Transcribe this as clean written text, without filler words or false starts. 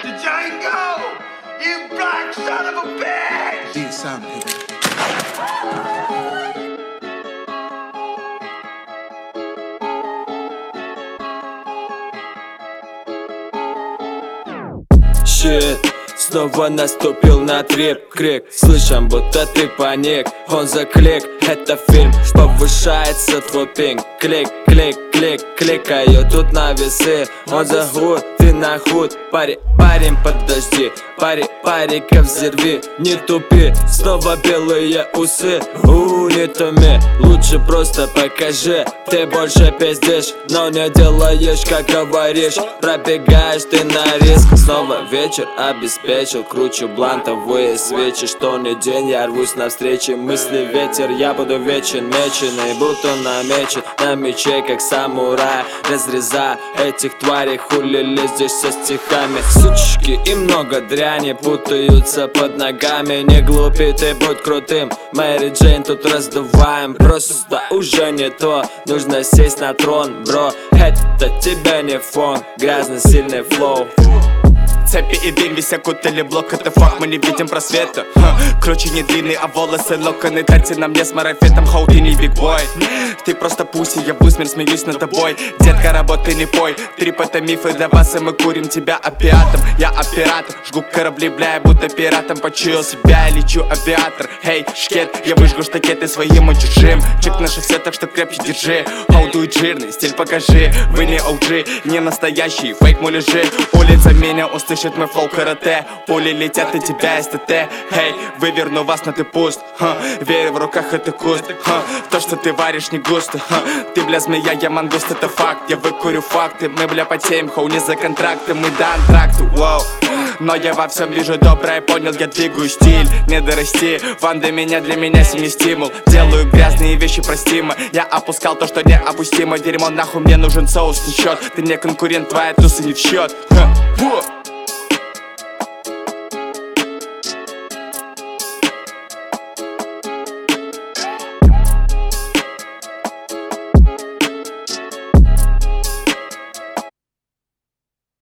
to Django! You black son of a bitch! Dear son, Shit. Снова наступил на трип, крик. Слышим, будто ты паник. Он за клик, это фильм. Повышается твой пинг. Клик, клик, клик, кликаю тут на весы. Он за худ, ты на худ. Парень, подожди. Парика взорви, не тупи. Снова белые усы. Не туми, лучше просто покажи. Ты больше пиздишь, но не делаешь, как говоришь. Пробегаешь ты на риск. Снова вечер обеспечил. Кручу блантовые свечи. Что не день, я рвусь навстречу. Мысли ветер, я буду вечен. Меченый, будто намечен. На мече, как самурай. Разрезая этих тварей. Хулили здесь со стихами. Сучки и много дряни путаются под ногами. Не глупи, ты будь крутым. Мэри Джейн тут раздуваем. Просто уже не то. Нужно сесть на трон, бро. Это тебе не фон. Грязный сильный флоу. Цепи и дым весь окутали блок, это факт, мы не видим просвета. Круче не длинный, а волосы локоны. Дайте на мне с марафетом, хоу, ты не бигбой. Ты просто пуси, я в усмерть смеюсь над тобой. Детка, работай, не пой. Трип это мифы для вас, и мы курим тебя опиатом. Я оператор, жгу корабли, бля, будто пиратом. Почуял себя, я лечу авиатор. Хей, шкет, я выжгу штакеты своим и чужим. Чек наши все, так что крепче держи. Хоу, дуй жирный, стиль покажи. Вы не OG, не настоящий, фейк муляжи. Улица меня услышит. Мой флоу карате, пули летят на тебя СТТ. Хей, выверну вас, но ты пуст. Верю, в руках это куст. То, что ты варишь, не густо. Ты, бля, змея, я мангуст, это факт. Я выкурю факты, мы, бля, потеем. Хоу, не за контракты, мы до антракту. Воу. Но я во всем вижу доброе, понял, я двигаю стиль. Не дорасти, ванды меня для меня синий стимул. Делаю грязные вещи простимо. Я опускал то, что неопустимо. Дерьмо, нахуй, мне нужен соус, не счет. Ты не конкурент, твоя туса не в счет.